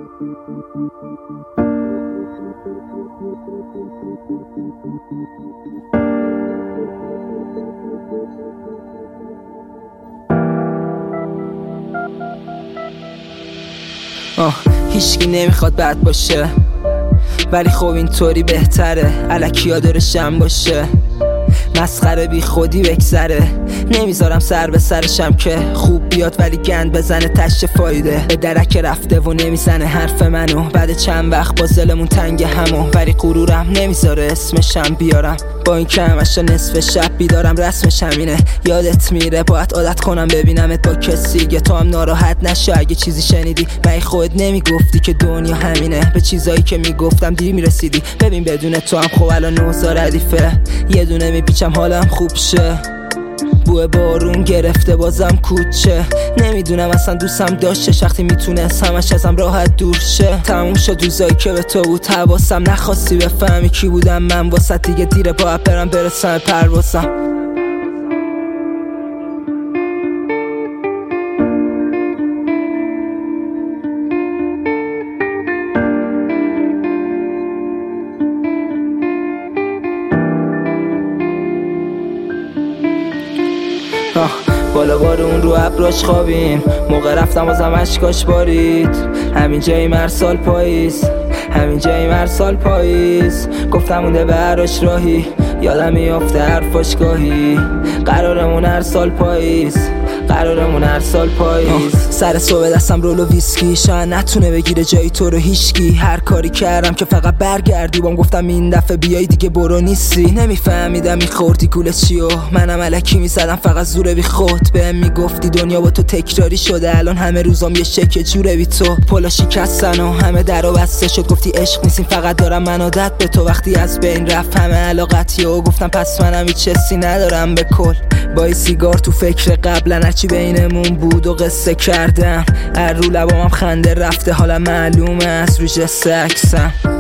هیچکی نمیخواد بد باشه، ولی خب اینطوری بهتره الکیا داره شم باشه. مسخره بی خودی بگذره، نمیذارم سر به سرشم که خوب بیاد ولی گند بزنه تش فایده. به درک رفته و نمیزنه حرف منو، بعد چند وقت با زلمون تنگ همو، ولی غرورم نمیذاره اسمشم بیارم. با این که همشا نصف شب بیدارم رسمش همینه. یادت میره باید عادت کنم ببینمت با کسی که تو هم ناراحت نشو اگه چیزی شنیدی. من خودت نمیگفتی که دنیا همینه، به چیزایی که میگفتم دیر میرسیدی. ببین بدون تو هم خب الان 9000 ردیفه، یه دونه میپیچم حالم خوب شه. بوه بارون گرفته بازم کوچه، نمیدونم اصلا دوستم داشتش وقتی میتونست همش ازم راحت دور شه. تموم شد روزایی که به تو بود حواسم، نخواستی بفهمی کی بودم من واسه، دیگه دیره باید برم برسم پروازم. بالا بارون رو ابراش خوابیم، موقع رفتم بازم اشکاش بارید. همین جایی مرسال پاییز، همین جایی مرسال پاییز. گفتم مونده به هراش راهی، یادم میافته حرفاش گاهی. قرارمون هر سال پاییز، قرارمون هر سال پاییز. سر صبح دستم رول و ویسکی، شاید نتونه بگیره جایی تو رو هیچکی. هر کاری کردم که فقط برگردی، بام گفتم این دفعه بیای دیگه برو نیستی. نمیفهمیدم میخوردی گوله چیو، منم الکی میزدم فقط زوره بی خود. بهم میگفتی دنیا با تو تکراری شده، الان همه روزام یه شکه جوره بی تو. پلا شکستن و همه در و بسته شد، گفتی عشق نیستیم فقط دارم من عادت به تو. وقتی از بین رفت همه علاقتی و گفتم پس منم هیچ حسی ندارم به کل. با سیگار تو فکر قبلا هرچی بینمون بود و قصه کردم. هر رو لبامم خنده رفته، حالا معلومه از رو جست عکسم.